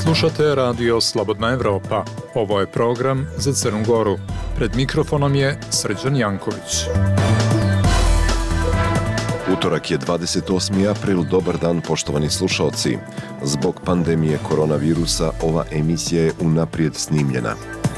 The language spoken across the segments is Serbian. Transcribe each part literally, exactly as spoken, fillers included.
Slušate radio Slobodna Evropa. Ovo je program za Crnu Goru. Pred mikrofonom je Srđan Janković. Utorak je dvadeset osmi april, dobar dan poštovani slušaoci. Zbog pandemije koronavirusa ova emisija je unaprijed snimljena.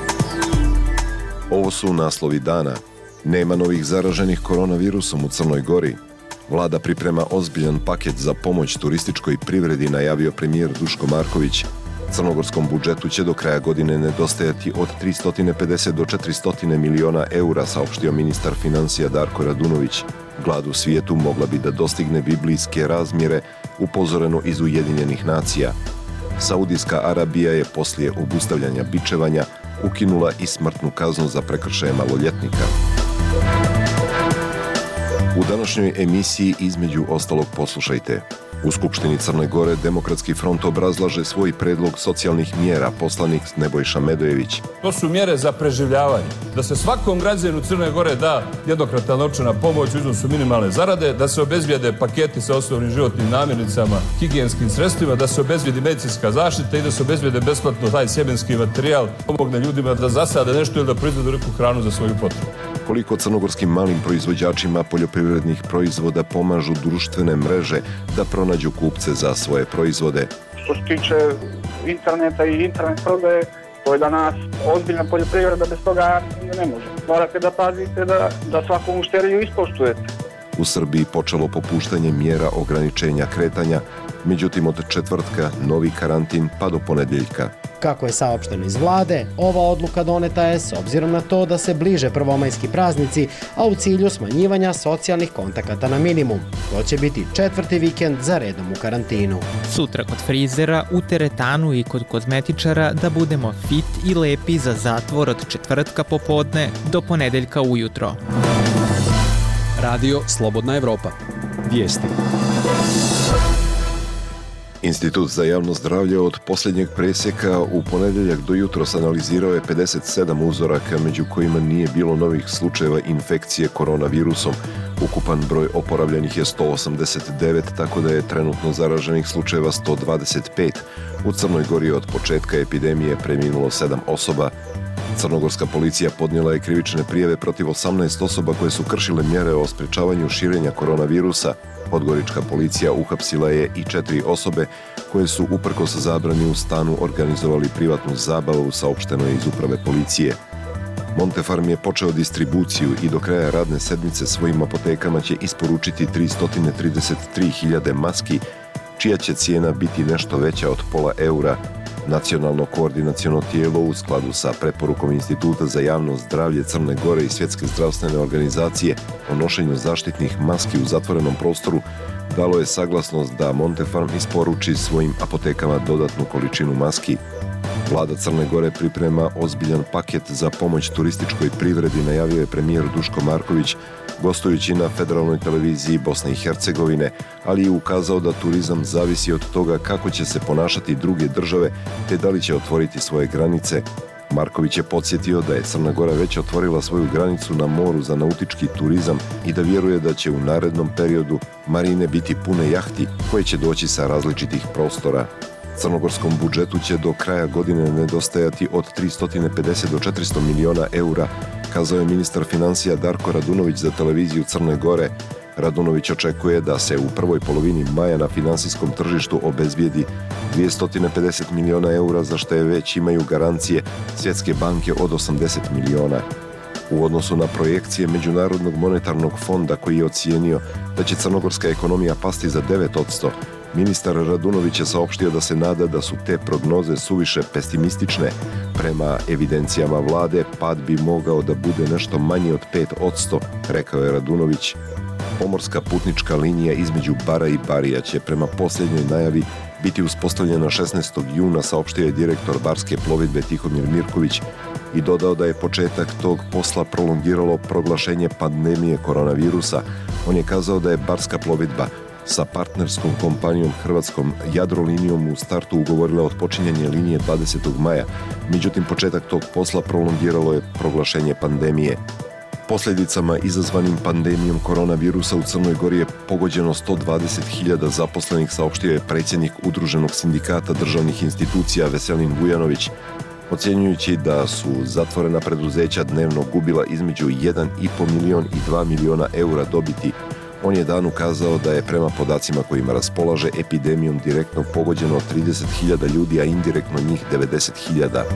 Ovo su naslovi dana. Nema novih zaraženih koronavirusom u Crnoj Gori. Vlada priprema ozbiljan paket za pomoć turističkoj privredi, najavio premijer Duško Marković. Crnogorskom budžetu će do kraja godine nedostajati od tristo pedeset do četiristo miliona eura, saopštio ministar financija Darko Radunović. Glad u svijetu mogla bi da dostigne biblijske razmjere, upozoreno iz Ujedinjenih nacija. Saudijska Arabija je poslije obustavljanja bičevanja ukinula i smrtnu kaznu za prekršaje maloljetnika. U današnjoj emisiji između ostalog poslušajte. U Skupštini Crne Gore Demokratski front obrazlaže svoj predlog socijalnih mjera, poslanik Nebojša Medojević. To su mjere za preživljavanje. Da se svakom građaninu Crne Gore da jednokratna novčana pomoć u iznosu minimalne zarade, da se obezbijede paketi sa osnovnim životnim namirnicama, higijenskim sredstvima, da se obezbijedi medicinska zaštita i da se obezbijede besplatno taj sjemenski materijal, pomogne ljudima da zasade nešto ili da proizvedu neku hranu za svoju potrebu. Koliko crnogorskim malim proizvođačima poljoprivrednih proizvoda pomažu društvene mreže da pronađu kupce za svoje proizvode. Što se tiče interneta i internet prodaje, to je danas ozbiljna poljoprivreda, bez toga ne može. Morate da pazite da, da svaku mušteriju ispoštujete. U Srbiji počelo popuštanje mjera ograničenja kretanja, međutim od četvrtka novi karantin pa do ponedjeljka. Kako je saopšteno iz vlade, ova odluka doneta je s obzirom na to da se bliže prvomajski praznici, a u cilju smanjivanja socijalnih kontakata na minimum. To će biti četvrti vikend za redom u karantinu. Sutra kod frizera, u teretanu i kod kozmetičara da budemo fit i lepi za zatvor od četvrtka popodne do ponedeljka ujutro. Radio Slobodna Evropa. Vijesti. Institut za javno zdravlje od posljednjeg presjeka u ponedjeljak do jutros analizirao je pedeset sedam uzoraka, među kojima nije bilo novih slučajeva infekcije koronavirusom. Ukupan broj oporavljenih je sto osamdeset devet, tako da je trenutno zaraženih slučajeva sto dvadeset pet. U Crnoj Gori od početka epidemije preminulo sedam osoba. Crnogorska policija podnijela je krivične prijave protiv osamnaest osoba koje su kršile mjere o sprečavanju širenja koronavirusa. Podgorička policija uhapsila je i četiri osobe koje su uprkos zabrani u stanu organizovali privatnu zabavu, saopšteno je iz uprave policije. Montefarm je počeo distribuciju i do kraja radne sedmice svojim apotekama će isporučiti tristo trideset tri hiljade maski, čija će cijena biti nešto veća od pola eura. Nacionalno koordinaciono tijelo u skladu sa preporukom Instituta za javno zdravlje Crne Gore i Svjetske zdravstvene organizacije o nošenju zaštitnih maski u zatvorenom prostoru dalo je saglasnost da Montefarm isporuči svojim apotekama dodatnu količinu maski. Vlada Crne Gore priprema ozbiljan paket za pomoć turističkoj privredi, najavio je premijer Duško Marković gostujući na federalnoj televiziji Bosne i Hercegovine, ali je ukazao da turizam zavisi od toga kako će se ponašati druge države te da li će otvoriti svoje granice. Marković je podsjetio da je Crna Gora već otvorila svoju granicu na moru za nautički turizam i da vjeruje da će u narednom periodu marine biti pune jahti koje će doći sa različitih prostora. Crnogorskom budžetu će do kraja godine nedostajati od tristo pedeset do četiristo miliona eura, kazao je ministar financija Darko Radunović za televiziju Crne Gore. Radunović očekuje da se u prvoj polovini maja na finansijskom tržištu obezbijedi dvjesto pedeset miliona eura, za što je već imaju garancije Svjetske banke od osamdeset miliona. U odnosu na projekcije Međunarodnog monetarnog fonda koji je ocijenio da će crnogorska ekonomija pasti za devet posto, ministar Radunović je saopštio da se nada da su te prognoze suviše pesimistične. Prema evidencijama vlade, pad bi mogao da bude nešto manji od pet posto, rekao je Radunović. Pomorska putnička linija između Bara i Barija će prema posljednjoj najavi biti uspostavljena šesnaestog juna, saopštio je direktor Barske plovidbe Tihomir Mirković i dodao da je početak tog posla prolongiralo proglašenje pandemije koronavirusa. On je kazao da je Barska plovidba sa partnerskom kompanijom Hrvatskom Jadrolinijom u startu ugovorila otpočinjanje linije dvadesetog maja, međutim početak tog posla prolongiralo je proglašenje pandemije. Posljedicama izazvanim pandemijom koronavirusa u Crnoj Gori je pogođeno sto dvadeset hiljada zaposlenih, saopštio je predsjednik Udruženog sindikata državnih institucija Veselin Vujanović, ocjenjujući da su zatvorena preduzeća dnevno gubila između jedan i po milion i dva miliona eura dobiti. On je dan ukazao da je prema podacima kojima raspolaže epidemijom direktno pogođeno trideset hiljada ljudi, a indirektno njih devedeset hiljada.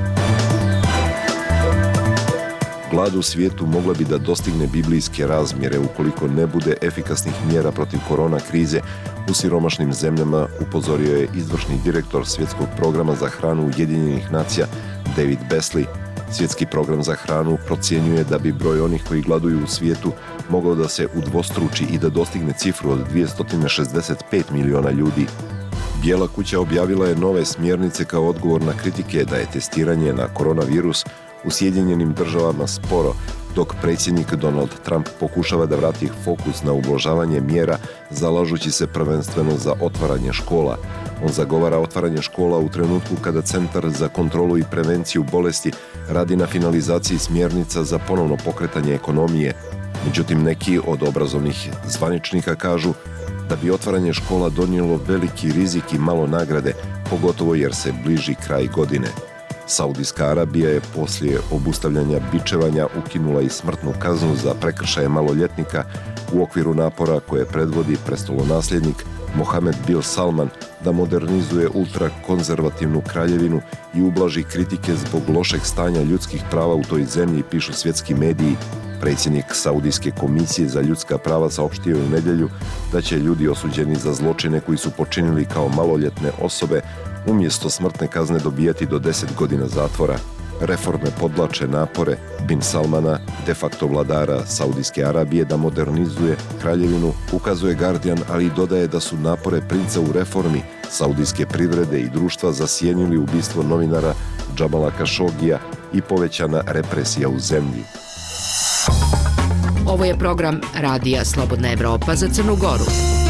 Glad u svijetu mogla bi da dostigne biblijske razmjere ukoliko ne bude efikasnih mjera protiv korona krize u siromašnim zemljama, upozorio je izvršni direktor Svjetskog programa za hranu Ujedinjenih nacija David Beasley. Svjetski program za hranu procjenjuje da bi broj onih koji gladuju u svijetu mogao da se udvostruči i da dostigne cifru od dvjesto šezdeset pet miliona ljudi. Bijela kuća objavila je nove smjernice kao odgovor na kritike da je testiranje na koronavirus u Sjedinjenim državama sporo, dok predsjednik Donald Trump pokušava da vrati fokus na ublažavanje mjera, zalažući se prvenstveno za otvaranje škola. On zagovara otvaranje škola u trenutku kada Centar za kontrolu i prevenciju bolesti radi na finalizaciji smjernica za ponovno pokretanje ekonomije. Međutim, neki od obrazovnih zvaničnika kažu da bi otvaranje škola donijelo veliki rizik i malo nagrade, pogotovo jer se bliži kraj godine. Saudijska Arabija je poslije obustavljanja bičevanja ukinula i smrtnu kaznu za prekršaje maloljetnika u okviru napora koje predvodi prestolonasljednik Mohamed bin Salman da modernizuje ultrakonzervativnu kraljevinu i ublaži kritike zbog lošeg stanja ljudskih prava u toj zemlji, pišu svjetski mediji. Predsjednik Saudijske komisije za ljudska prava saopštio je u nedjelju da će ljudi osuđeni za zločine koji su počinili kao maloljetne osobe umjesto smrtne kazne dobijati do deset godina zatvora. Reforme podvlače napore bin Salmana, de facto vladara Saudijske Arabije, da modernizuje kraljevinu, ukazuje Guardian, ali i dodaje da su napore princa u reformi saudijske privrede i društva zasjenili ubistvo novinara Džamala Kašogija i povećana represija u zemlji. Ovo je program Radija Slobodna Evropa za Crnu Goru.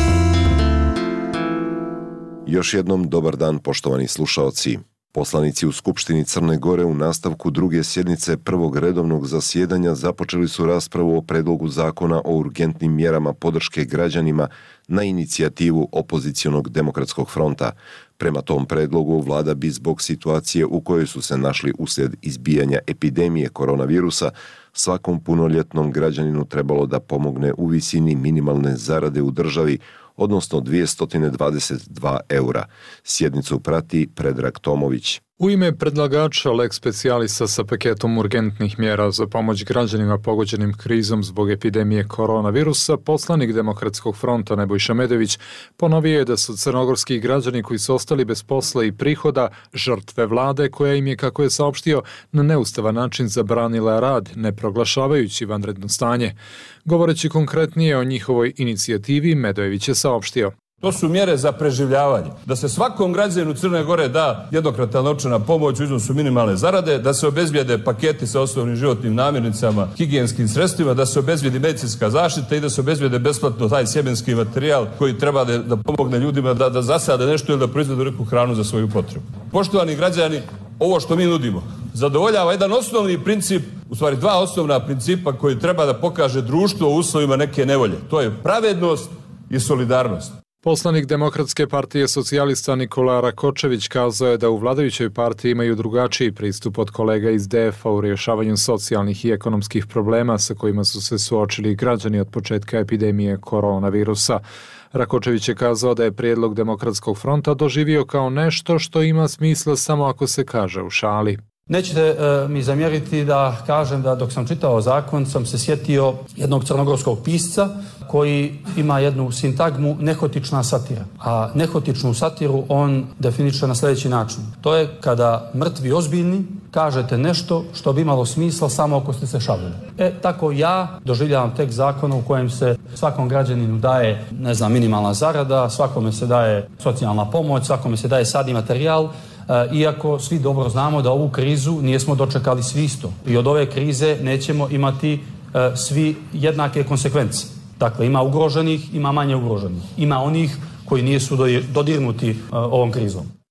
Još jednom dobar dan, poštovani slušaoci. Poslanici u Skupštini Crne Gore u nastavku druge sjednice prvog redovnog zasjedanja započeli su raspravu o predlogu zakona o urgentnim mjerama podrške građanima na inicijativu opozicionog demokratskog fronta. Prema tom predlogu vlada bi zbog situacije u kojoj su se našli uslijed izbijanja epidemije koronavirusa svakom punoljetnom građaninu trebalo da pomogne u visini minimalne zarade u državi, odnosno dvjesto dvadeset dva eura. Sjednicu prati Predrag Tomović. U ime predlagača lex specialisa sa paketom urgentnih mjera za pomoć građanima pogođenim krizom zbog epidemije koronavirusa, poslanik Demokratskog fronta Nebojša Medović ponovio je da su crnogorski građani koji su ostali bez posla i prihoda žrtve vlade koja im je, kako je saopštio, na neustavan način zabranila rad, ne proglašavajući vanredno stanje. Govoreći konkretnije o njihovoj inicijativi, Medojević je saopštio: To su mjere za preživljavanje. Da se svakom građaninu Crne Gore da jednokratna novčana pomoć u iznosu minimalne zarade, da se obezbijede paketi sa osnovnim životnim namirnicama, higijenskim sredstvima, da se obezbijedi medicinska zaštita i da se obezbijede besplatno taj sjemenski materijal koji treba da, da pomogne ljudima da, da zasade nešto ili da proizvedu neku hranu za svoju potrebu. Poštovani građani, ovo što mi nudimo zadovoljava jedan osnovni princip, u stvari dva osnovna principa koji treba da pokaže društvo u uslovima neke nevolje. To je pravednost i solidarnost. Poslanik Demokratske partije socijalista Nikola Rakočević kazao je da u vladajućoj partiji imaju drugačiji pristup od kolega iz D F A u rješavanju socijalnih i ekonomskih problema sa kojima su se suočili građani od početka epidemije koronavirusa. Rakočević je kazao da je prijedlog Demokratskog fronta doživio kao nešto što ima smisla samo ako se kaže u šali. Nećete e, mi zamjeriti da kažem da dok sam čitao zakon sam se sjetio jednog crnogorskog pisca koji ima jednu sintagmu nehotična satira. A nehotičnu satiru on definiše na sljedeći način. To je kada mrtvi ozbiljni kažete nešto što bi imalo smisla samo ako ste se šalili. E, tako ja doživljavam tekst zakona u kojem se svakom građaninu daje, ne znam, minimalna zarada, svakome se daje socijalna pomoć, svakome se daje sadni materijal, iako svi dobro znamo da ovu krizu nismo dočekali svi isto. I od ove krize nećemo imati svi jednake konsekvence. Dakle, ima ugroženih, ima manje ugroženih. Ima onih koji nisu dodirnuti ovom krizom.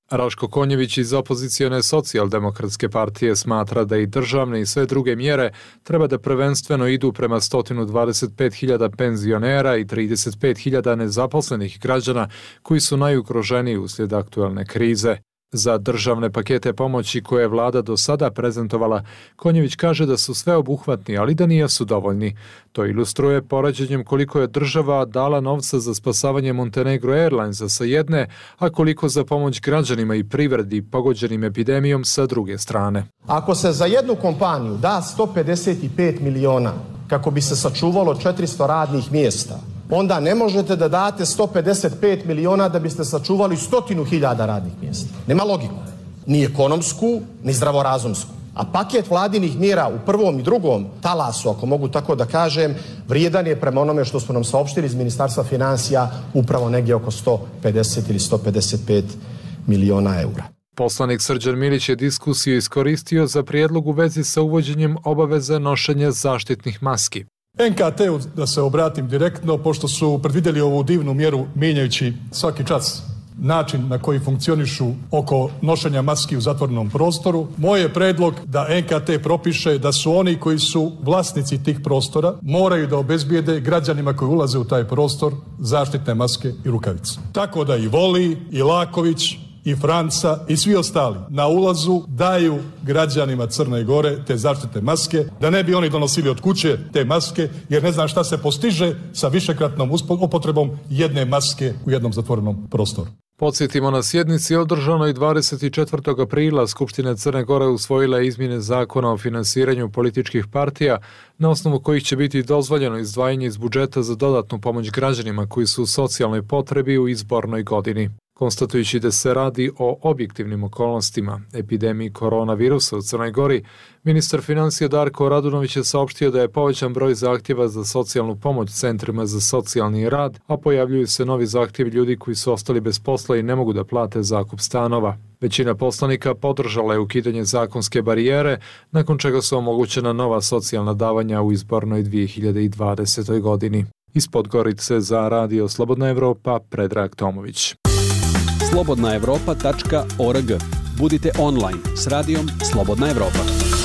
Raško Konjević iz opozicione socijaldemokratske partije smatra da i državne i sve druge mjere treba da prvenstveno idu prema sto dvadeset pet hiljada penzionera i trideset pet hiljada nezaposlenih građana koji su najugroženiji uslijed aktuelne krize. Za državne pakete pomoći koje je vlada do sada prezentovala, Konjević kaže da su sveobuhvatni, ali da nisu dovoljni. To ilustruje poređenjem koliko je država dala novca za spasavanje Montenegro Airlinesa sa jedne, a koliko za pomoć građanima i privredi pogođenim epidemijom sa druge strane. Ako se za jednu kompaniju da sto pedeset pet miliona kako bi se sačuvalo četiristo radnih mjesta, onda ne možete da date sto pedeset pet miliona da biste sačuvali stotinu hiljada radnih mjesta. Nema logiku. Ni ekonomsku, ni zdravorazumsku. A paket vladinih mjera u prvom i drugom talasu, ako mogu tako da kažem, vrijedan je prema onome što smo nam saopštili iz Ministarstva financija upravo negdje oko sto pedeset ili sto pedeset pet miliona eura. Poslanik Srđan Milić je diskusiju iskoristio za prijedlog u vezi sa uvođenjem obaveze nošenja zaštitnih maski. en ka te-u da se obratim direktno, pošto su predvidjeli ovu divnu mjeru mijenjajući svaki čas način na koji funkcionišu oko nošenja maski u zatvorenom prostoru. Moj je predlog da en ka te propiše da su oni koji su vlasnici tih prostora moraju da obezbijede građanima koji ulaze u taj prostor zaštitne maske i rukavice. Tako da i Voli, i Laković, i Franca i svi ostali na ulazu daju građanima Crne Gore te zaštitne maske, da ne bi oni donosili od kuće te maske, jer ne znam šta se postiže sa višekratnom upotrebom jedne maske u jednom zatvorenom prostoru. Podsjetimo, na sjednici održanoj dvadeset četvrtog aprila Skupština Crne Gore usvojila izmjene zakona o finansiranju političkih partija, na osnovu kojih će biti dozvoljeno izdvajanje iz budžeta za dodatnu pomoć građanima koji su u socijalnoj potrebi u izbornoj godini. Konstatujući da se radi o objektivnim okolnostima epidemiji koronavirusa u Crnoj Gori, ministar financija Darko Radunović je saopštio da je povećan broj zahtjeva za socijalnu pomoć centrima za socijalni rad, a pojavljuju se novi zahtjevi ljudi koji su ostali bez posla i ne mogu da plate zakup stanova. Većina poslanika podržala je ukidanje zakonske barijere, nakon čega su omogućena nova socijalna davanja u izbornoj dvije hiljade dvadesetoj godini. Iz Podgorice za Radio Slobodna Evropa, Predrag Tomović. slobodna evropa tačka org. Budite online s radijom Slobodna Evropa.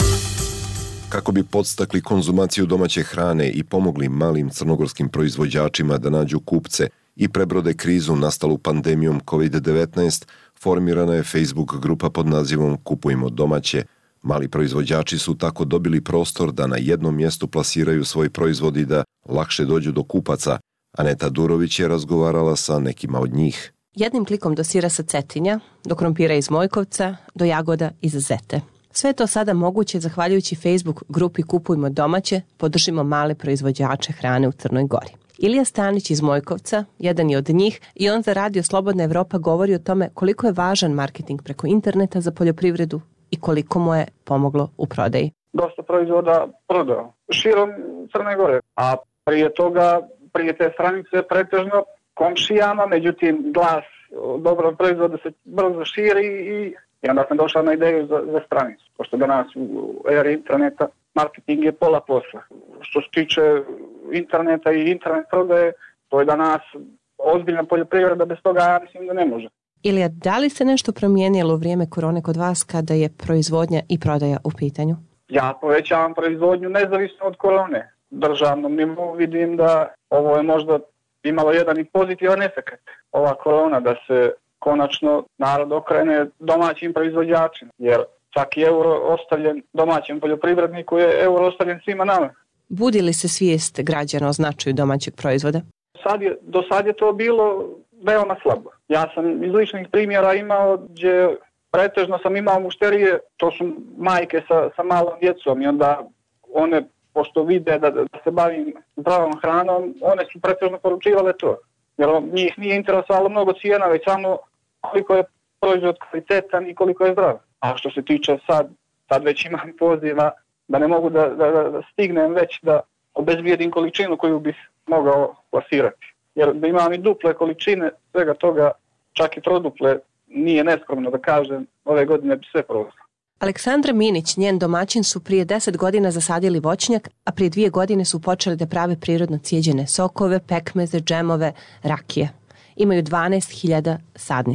Kako bi podstakli konzumaciju domaće hrane i pomogli malim crnogorskim proizvođačima da nađu kupce i prebrode krizu nastalu pandemijom kovid devetnaest, formirana je Facebook grupa pod nazivom Kupujmo domaće. Mali proizvođači su tako dobili prostor da na jednom mjestu plasiraju svoj proizvod i da lakše dođu do kupaca. Aneta Durović je razgovarala sa nekima od njih. Jednim klikom do sira sa Cetinja, do krompira iz Mojkovca, do jagoda iz Zete. Sve je to sada moguće zahvaljujući Facebook grupi Kupujmo domaće, podržimo male proizvođače hrane u Crnoj Gori. Ilija Stanić iz Mojkovca, jedan je od njih, i on za Radio Slobodna Evropa govori o tome koliko je važan marketing preko interneta za poljoprivredu i koliko mu je pomoglo u prodaji. Dosta proizvoda prodao širom Crne Gore, a prije toga, prije te stranice pretežno komšijama, međutim glas dobrog proizvoda se brzo širi i, i onda sam došao na ideju za, za stranicu. Pošto danas u eri interneta marketing je pola posla. Što se tiče interneta i internet prodaje, to je danas ozbiljna poljoprivreda, bez toga ja mislim da ne može. Ilija, da li se nešto promijenilo u vrijeme korone kod vas kada je proizvodnja i prodaja u pitanju? Ja povećavam proizvodnju nezavisno od korone. Državnom nivou vidim da ovo je možda imalo jedan i pozitivan efekt. Ova korona da se konačno narod okrene domaćim proizvođačima, jer svaki euro ostavljen domaćem poljoprivredniku je euro ostavljen svima nama. Budi li se svijest građana o značaju domaćeg proizvoda? Sad je, do sad je to bilo veoma slabo. Ja sam iz ličnih primjera imao gdje pretežno sam imao mušterije, to su majke sa, sa malom djecom i onda one, pošto vide da, da se bavim zdravom hranom, one su pretežno poručivale to. Jer njih nije interesovalo mnogo cijena, već samo koliko je proizvod kvalitetan i koliko je zdrav. A što se tiče sad, sad već imam poziva da ne mogu da, da, da stignem već da obezbijedim količinu koju bih mogao plasirati. Jer da imam i duple količine svega toga, čak i troduple, nije neskromno da kažem, ove godine bi sve provozilo. Aleksandra Minić, njen domaćin, su prije deset godina zasadili voćnjak, a prije dvije godine su počeli da prave prirodno cijeđene sokove, pekmeze, džemove, rakije. Imaju dvanaest hiljada sadnica.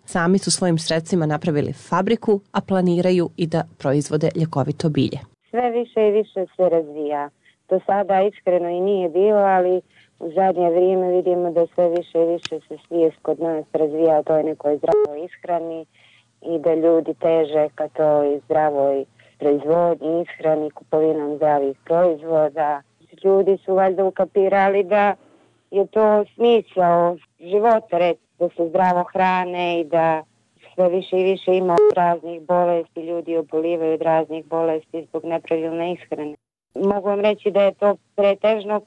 Sami su svojim sredstvima napravili fabriku, a planiraju i da proizvode ljekovito bilje. Sve više i više se razvija. Do sada iskreno i nije bilo, ali u zadnje vrijeme vidimo da sve više i više se svijest kod nas razvija o toj nekoj zdravoj ishrani i da ljudi teže ka toj zdravoj proizvodnji, ishrani, kupovinom zdravih proizvoda. Ljudi su valjda ukapirali da je to smisao života, da se zdravo hrane i da sve više i više ima raznih bolesti, ljudi obolivaju od raznih bolesti zbog nepravilne ishrane. Mogu vam reći da je to pretežno,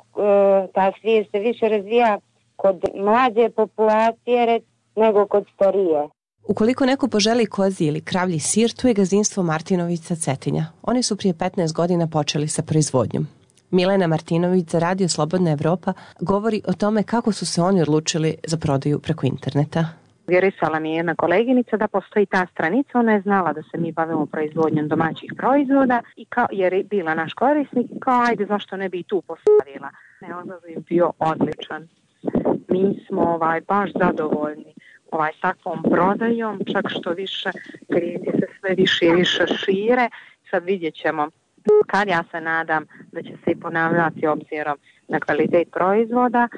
ta svijest se više razvija kod mlađe populacije nego kod starije. Ukoliko neko poželi kozji ili kravlji sir, tu je gazdinstvo Martinović sa Cetinja. Oni su prije petnaest godina počeli sa proizvodnjom. Milena Martinović za Radio Slobodna Evropa govori o tome kako su se oni odlučili za prodaju preko interneta. Vjerisala mi je jedna koleginica da postoji ta stranica, ona je znala da se mi bavimo proizvodnjom domaćih proizvoda i kao, jer je bila naš korisnik, kao ajde zašto ne bi i tu postavila. Ne, odaziv je bio odličan. Mi smo ovaj, baš zadovoljni ovaj, takvom prodajom, čak što više klijenti se sve više i više šire. Sad vidjet ćemo kad, ja se nadam da će se i ponavljati obzirom na kvalitet proizvoda,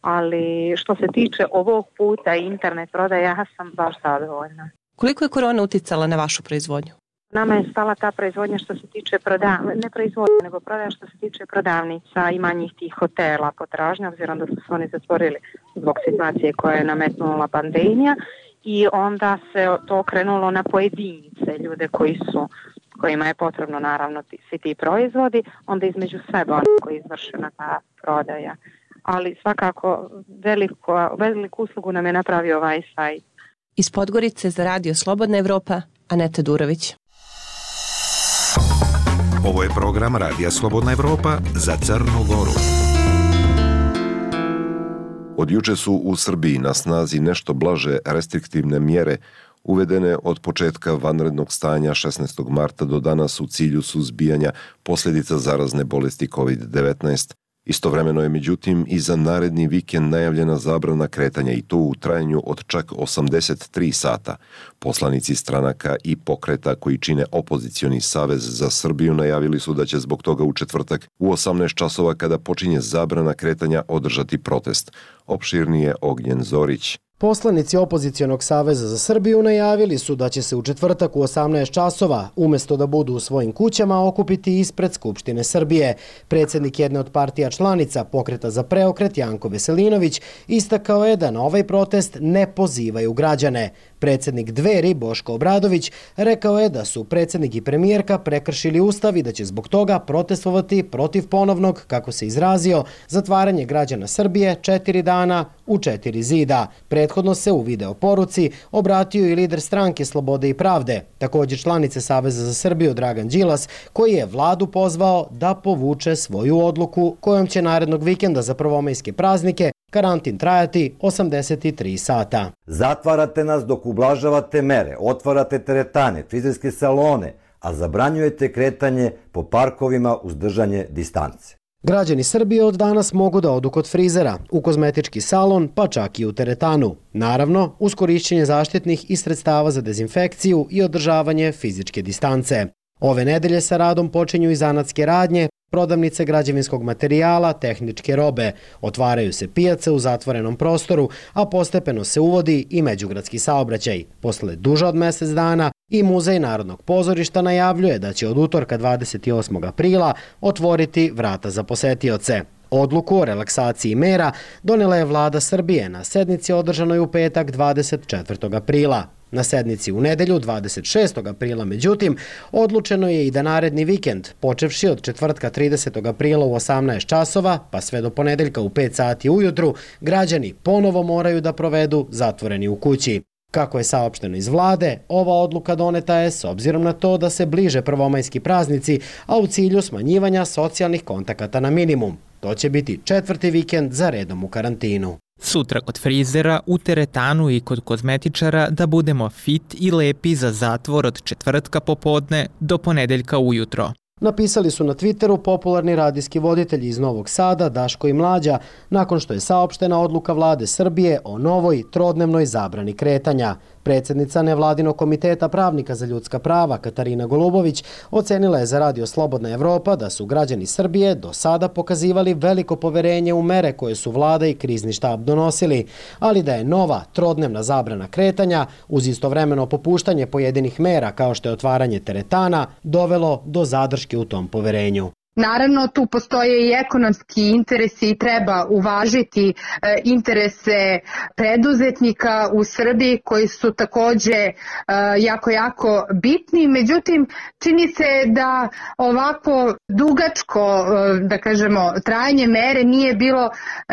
ali što se tiče ovog puta internet prodaje, ja sam baš zadovoljna. Koliko je korona uticala na vašu proizvodnju? Nama je stala ta proizvodnja što se tiče prodavnica, ne proizvodnja, nego prodaja što se tiče prodavnica i manjih tih hotela potražnja, obzirom da su se oni zatvorili zbog situacije koja je nametnula pandemija i onda se to okrenulo na pojedince, ljude koji su kojima je potrebno naravno ti, svi ti proizvodi, onda između sebe onako izvršena ta prodaja. Ali svakako veliko, veliku uslugu nam je napravio ovaj sajt. Iz Podgorice za Radio Slobodna Evropa, Aneta Durović. Ovo je program Radija Slobodna Evropa za Crnu Goru. Od juče su u Srbiji na snazi nešto blaže restriktivne mjere uvedene od početka vanrednog stanja šesnaestog marta do danas u cilju suzbijanja posljedica zarazne bolesti kovid devetnaest. Istovremeno je međutim i za naredni vikend najavljena zabrana kretanja i to u trajanju od čak osamdeset tri sata. Poslanici stranaka i pokreta koji čine opozicioni savez za Srbiju najavili su da će zbog toga u četvrtak u osamnaest časova kada počinje zabrana kretanja održati protest. Opširnije Ognjen Zorić. Poslanici Opozicionog saveza za Srbiju najavili su da će se u četvrtak u osamnaest časova, umjesto da budu u svojim kućama, okupiti ispred Skupštine Srbije. Predsjednik jedne od partija članica Pokreta za preokret, Janko Veselinović, istakao je da na ovaj protest ne pozivaju građane. Predsjednik Dveri, Boško Obradović, rekao je da su predsjednik i premijerka prekršili ustav i da će zbog toga protestovati protiv ponovnog, kako se izrazio, zatvaranje građana Srbije četiri dana u četiri zida. Prethodno se u video poruci obratio i lider stranke Slobode i pravde, također članice Saveza za Srbiju Dragan Đilas, koji je vladu pozvao da povuče svoju odluku kojom će narednog vikenda za prvomajske praznike karantin trajati osamdeset tri sata. Zatvarate nas dok ublažavate mere, otvarate teretane, frizerske salone, a zabranjujete kretanje po parkovima uz držanje distance. Građani Srbije od danas mogu da odu kod frizera, u kozmetički salon, pa čak i u teretanu. Naravno, uz korišćenje zaštitnih i sredstava za dezinfekciju i održavanje fizičke distance. Ove nedelje sa radom počinju i zanatske radnje, prodavnice građevinskog materijala, tehničke robe. Otvaraju se pijace u zatvorenom prostoru, a postepeno se uvodi i međugradski saobraćaj. Posle duže od mjesec dana i Muzej Narodnog pozorišta najavljuje da će od utorka dvadeset osmog aprila otvoriti vrata za posetioce. Odluku o relaksaciji mera donela je vlada Srbije na sednici održanoj u petak dvadeset četvrtog aprila. Na sednici u nedelju dvadeset šestog aprila, međutim, odlučeno je i da naredni vikend, počevši od četvrtka tridesetog aprila u osamnaest časova, pa sve do ponedeljka u pet sati ujutru, građani ponovo moraju da provedu zatvoreni u kući. Kako je saopšteno iz vlade, ova odluka doneta je s obzirom na to da se bliže prvomajski praznici, a u cilju smanjivanja socijalnih kontakata na minimum. To će biti četvrti vikend za redom u karantinu. Sutra kod frizera, u teretanu i kod kozmetičara da budemo fit i lepi za zatvor od četvrtka popodne do ponedeljka ujutro. Napisali su na Twitteru popularni radijski voditelji iz Novog Sada, Daško i Mlađa, nakon što je saopštena odluka vlade Srbije o novoj trodnevnoj zabrani kretanja. Predsjednica nevladinog komiteta pravnika za ljudska prava Katarina Golubović ocenila je za Radio Slobodna Evropa da su građani Srbije do sada pokazivali veliko poverenje u mere koje su vlada i krizni štab donosili, ali da je nova trodnevna zabrana kretanja uz istovremeno popuštanje pojedinih mera kao što je otvaranje teretana dovelo do zadrške u tom poverenju. Naravno, tu postoje i ekonomski interesi i treba uvažiti interese preduzetnika u Srbiji koji su takođe jako, jako bitni. Međutim, čini se da ovako dugačko, da kažemo, trajanje mere nije bilo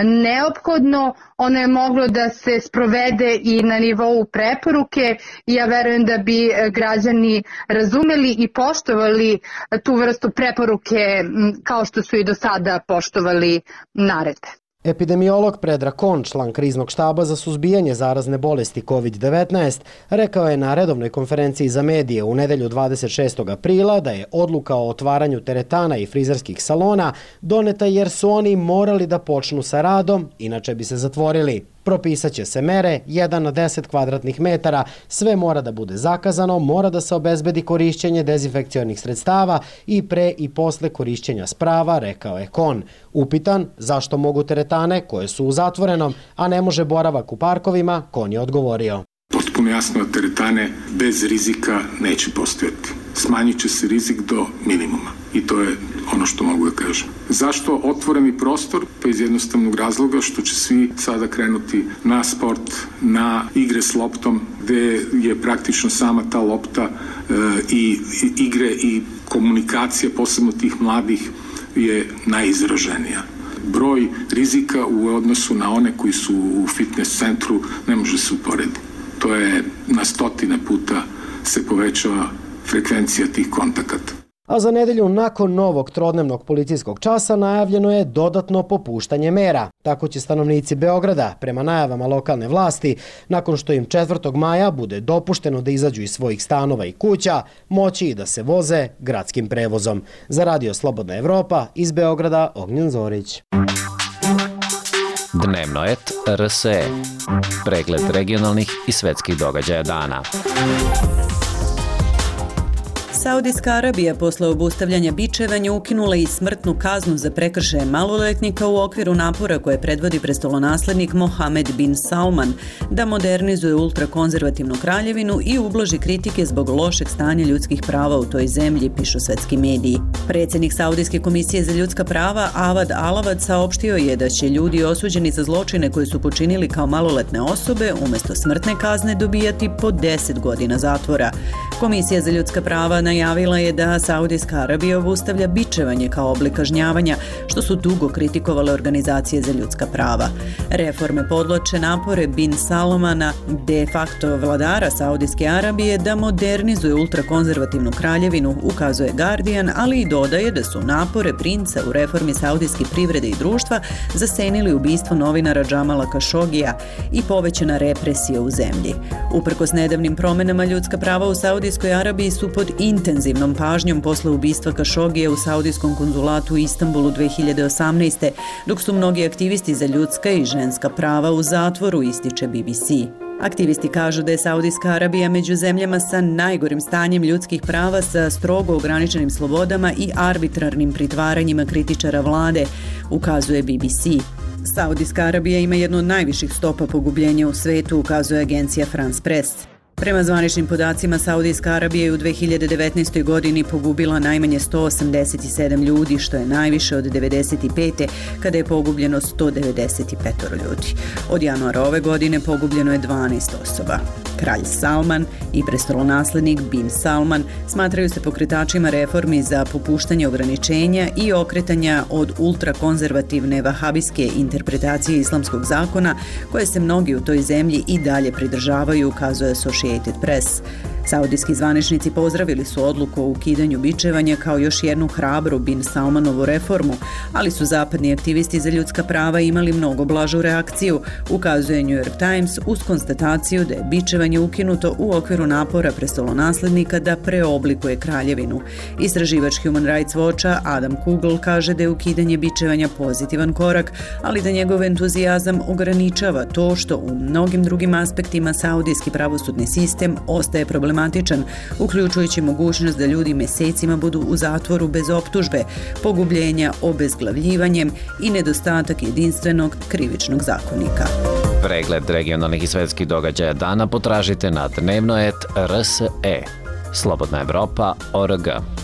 neophodno. Ono je moglo da se sprovede i na nivou preporuke i ja verujem da bi građani razumeli i poštovali tu vrstu preporuke kao što su i do sada poštovali naredbe. Epidemiolog Predrag Kon, član kriznog štaba za suzbijanje zarazne bolesti kovid devetnaest, rekao je na redovnoj konferenciji za medije u nedelju dvadeset šestog aprila da je odluka o otvaranju teretana i frizerskih salona doneta jer su oni morali da počnu sa radom, inače bi se zatvorili. Propisat će se mere, jedan na deset kvadratnih metara, sve mora da bude zakazano, mora da se obezbedi korišćenje dezinfekcionih sredstava i pre i posle korišćenja sprava, rekao je Kon. Upitan zašto mogu teretane koje su u zatvorenom, a ne može boravak u parkovima, Kon je odgovorio. Potpuno jasno da teretane bez rizika neće postojati. Smanjit će se rizik do minimuma i to je ono što mogu da kažem. Zašto otvoreni prostor? Pa iz jednostavnog razloga što će svi sada krenuti na sport, na igre s loptom, gde je praktično sama ta lopta e, i, i igre i komunikacija, posebno tih mladih, je najizraženija. Broj rizika u odnosu na one koji su u fitness centru ne može se uporediti. To je na stotine puta se povećava frekvencija tih kontakata. A za nedelju nakon novog trodnevnog policijskog časa najavljeno je dodatno popuštanje mera. Tako će stanovnici Beograda, prema najavama lokalne vlasti, nakon što im četvrtog maja bude dopušteno da izađu iz svojih stanova i kuća, moći i da se voze gradskim prevozom. Za Radio Slobodna Evropa, iz Beograda, Ognjen Zorić. Dnevno et R S E. Pregled regionalnih i svetskih događaja dana. Saudijska Arabija posle obustavljanja bičevanja ukinula i smrtnu kaznu za prekršaje maloletnika u okviru napora koje predvodi prestolonaslednik Mohamed bin Salman da modernizuje ultrakonzervativnu kraljevinu i ublaži kritike zbog lošeg stanja ljudskih prava u toj zemlji, pišu svetski mediji. Predsjednik Saudijske komisije za ljudska prava Avad Alavad saopštio je da će ljudi osuđeni za zločine koje su počinili kao maloletne osobe umjesto smrtne kazne dobijati po deset godina zatvora. Komisija za ljudska prava najavila je da Saudijska Arabija obustavlja bičevanje kao oblik kažnjavanja, što su dugo kritikovale organizacije za ljudska prava. Reforme podloče napore bin Salmana, de facto vladara Saudijske Arabije, da modernizuje ultrakonzervativnu kraljevinu, ukazuje Guardian, ali i dodaje da su napore princa u reformi saudijske privrede i društva zasenili ubistvo novinara Džamala Kašogija i povećana represija u zemlji. Uprkos nedavnim promenama, ljudska prava u Saudijskoj Arabiji su pod intenzivnom pažnjom posle ubistva Kašogije u saudijskom konzulatu u Istanbulu dve hiljade osamnaeste. dok su mnogi aktivisti za ljudska i ženska prava u zatvoru, ističe B B C. Aktivisti kažu da je Saudijska Arabija među zemljama sa najgorim stanjem ljudskih prava, sa strogo ograničenim slobodama i arbitrarnim pritvaranjima kritičara vlade, ukazuje B B C. Saudijska Arabija ima jednu od najviših stopa pogubljenja u svetu, ukazuje agencija France Press. Prema zvaničnim podacima, Saudijska Arabija je u dve hiljade devetnaestoj. godini pogubila najmanje sto osamdeset sedam ljudi, što je najviše od devedeset pete. kada je pogubljeno sto devedeset pet ljudi. Od januara ove godine pogubljeno je dvanaest osoba. Kralj Salman i prestolonaslednik bin Salman smatraju se pokretačima reformi za popuštanje ograničenja i okretanja od ultrakonzervativne vahabijske interpretacije islamskog zakona, koje se mnogi u toj zemlji i dalje pridržavaju, ukazuje Associated Press. Saudijski zvaničnici pozdravili su odluku o ukidanju bičevanja kao još jednu hrabru Bin Salmanovu reformu, ali su zapadni aktivisti za ljudska prava imali mnogo blažu reakciju, ukazuje New York Times uz konstataciju da je bičevanje ukinuto u okviru napora prestolonaslednika da preoblikuje kraljevinu. Istraživač Human Rights Watcha Adam Kugel kaže da je ukidanje bičevanja pozitivan korak, ali da njegov entuzijazam ograničava to što u mnogim drugim aspektima saudijski pravosudni sistem ostaje problematičan, uključujući mogućnost da ljudi mesecima budu u zatvoru bez optužbe, pogubljenja obezglavljivanjem i nedostatak jedinstvenog krivičnog zakonika. Pregled regionalnih i svetskih događaja dana potražite na dnevnoet R S E. Slobodna Evropa tačka org.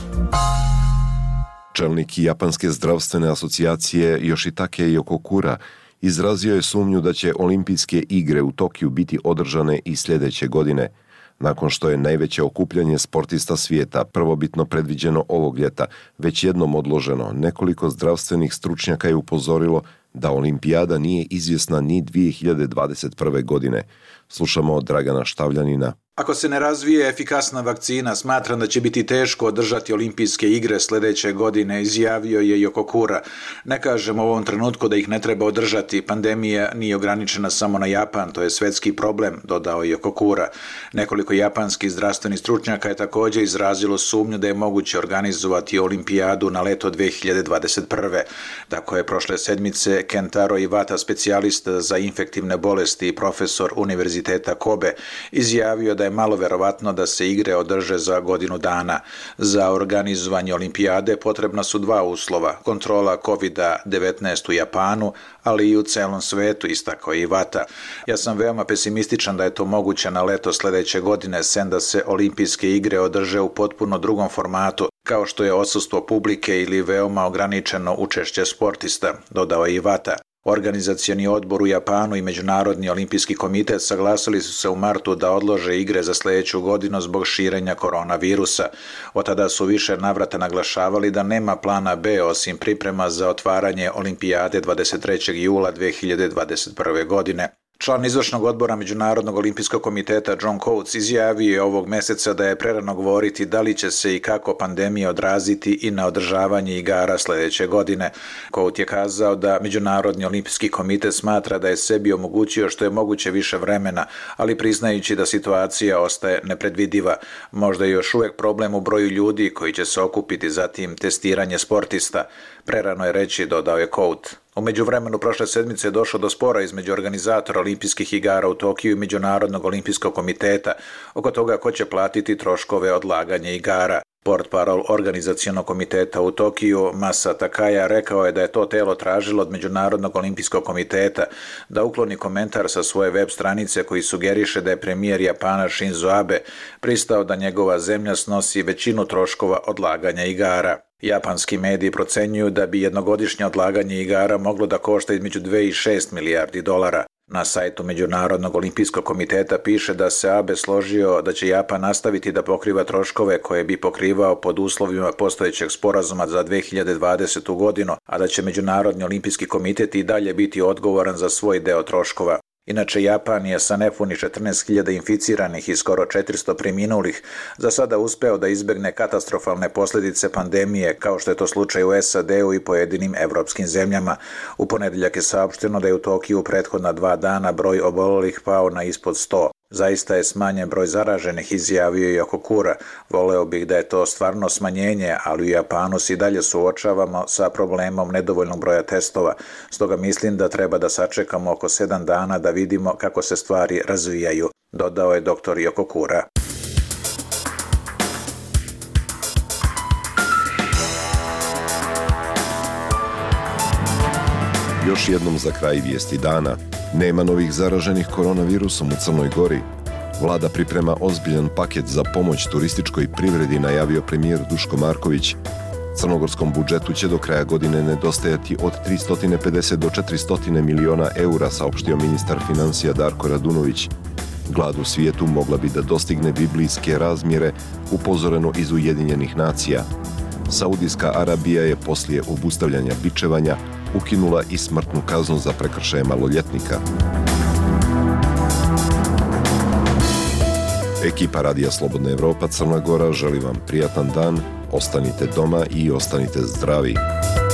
Čelnik Japanske zdravstvene asocijacije Yoshitake Yokokura izrazio je sumnju da će olimpijske igre u Tokiju biti održane i sljedeće godine. Nakon što je najveće okupljanje sportista svijeta prvobitno predviđeno ovog ljeta, već jednom odloženo, nekoliko zdravstvenih stručnjaka je upozorilo da olimpijada nije izvjesna ni dvije hiljade dvadeset prve. godine. Slušamo od Dragana Štavljanina. Ako se ne razvije efikasna vakcina, smatram da će biti teško održati olimpijske igre sljedeće godine, izjavio je Yokokura. Ne kažem u ovom trenutku da ih ne treba održati, pandemija nije ograničena samo na Japan, to je svetski problem, dodao je Yokokura. Nekoliko japanskih zdravstvenih stručnjaka je također izrazilo sumnju da je moguće organizovati olimpijadu na leto dvije hiljade dvadeset prve. Tako je prošle sedmice Kentaro Iwata, specijalista za infektivne bolesti i profesor Univerziteta Kobe, izjavio da je malo verovatno da se igre održe za godinu dana. Za organizovanje olimpijade potrebna su dva uslova: kontrola kovid devetnaest u Japanu, ali i u celom svetu, istakao je Iwata. Ja sam veoma pesimističan da je to moguće na leto sljedeće godine, sem da se olimpijske igre održe u potpuno drugom formatu, kao što je odsustvo publike ili veoma ograničeno učešće sportista, dodao je Iwata. Organizacioni odbor u Japanu i Međunarodni olimpijski komitet saglasili su se u martu da odlože igre za sljedeću godinu zbog širenja koronavirusa. Od tada su više navrata naglašavali da nema plana B osim priprema za otvaranje olimpijade dvadeset trećeg jula dvije hiljade dvadeset prve. godine. Član izvršnog odbora Međunarodnog olimpijskog komiteta John Coates izjavio je ovog meseca da je prerano govoriti da li će se i kako pandemija odraziti i na održavanje igara sljedeće godine. Coates je kazao da Međunarodni olimpijski komitet smatra da je sebi omogućio što je moguće više vremena, ali priznajući da situacija ostaje nepredvidiva. Možda je još uvijek problem u broju ljudi koji će se okupiti, zatim testiranje sportista. Prerano je reći, dodao je Coates. U međuvremenu prošle sedmice je došlo do spora između organizatora olimpijskih igara u Tokiju i Međunarodnog olimpijskog komiteta oko toga ko će platiti troškove odlaganja igara. Portparol organizacionog komiteta u Tokiju Masa Takaya rekao je da je to telo tražilo od Međunarodnog olimpijskog komiteta da ukloni komentar sa svoje web stranice koji sugeriše da je premijer Japana Shinzo Abe pristao da njegova zemlja snosi većinu troškova odlaganja igara. Japanski mediji procenjuju da bi jednogodišnje odlaganje igara moglo da košta između dve i šest milijardi dolara. Na sajtu Međunarodnog olimpijskog komiteta piše da se Abe složio da će Japan nastaviti da pokriva troškove koje bi pokrivao pod uslovima postojećeg sporazuma za dvije hiljade dvadesetu. godinu, a da će Međunarodni olimpijski komitet i dalje biti odgovoran za svoj deo troškova. Inače, Japan je sa nepunih četrnaest hiljada inficiranih i skoro četiristo preminulih za sada uspeo da izbegne katastrofalne posljedice pandemije, kao što je to slučaj u S A D-u i pojedinim evropskim zemljama. U ponedjeljak je saopšteno da je u Tokiju prethodna dva dana broj obolelih pao na ispod sto. Zaista je smanjen broj zaraženih, izjavio je Yokokura. Voleo bih da je to stvarno smanjenje, ali u Japanu se i dalje suočavamo sa problemom nedovoljnog broja testova. Stoga mislim da treba da sačekamo oko sedam dana da vidimo kako se stvari razvijaju, dodao je doktor Yokokura. Još jednom za kraj vijesti dana. Nema novih zaraženih koronavirusom u Crnoj Gori. Vlada priprema ozbiljan paket za pomoć turističkoj privredi, najavio premijer Duško Marković. Crnogorskom budžetu će do kraja godine nedostajati od tristo pedeset do četiristo miliona eura, saopštio ministar financija Darko Radunović. Glad u svijetu mogla bi da dostigne biblijske razmjere, upozoreno iz Ujedinjenih nacija. Saudijska Arabija je poslije obustavljanja bičevanja ukinula i smrtnu kaznu za prekršaje maloljetnika. Ekipa Radija Slobodna Evropa Crna Gora želi vam prijatan dan, ostanite doma i ostanite zdravi.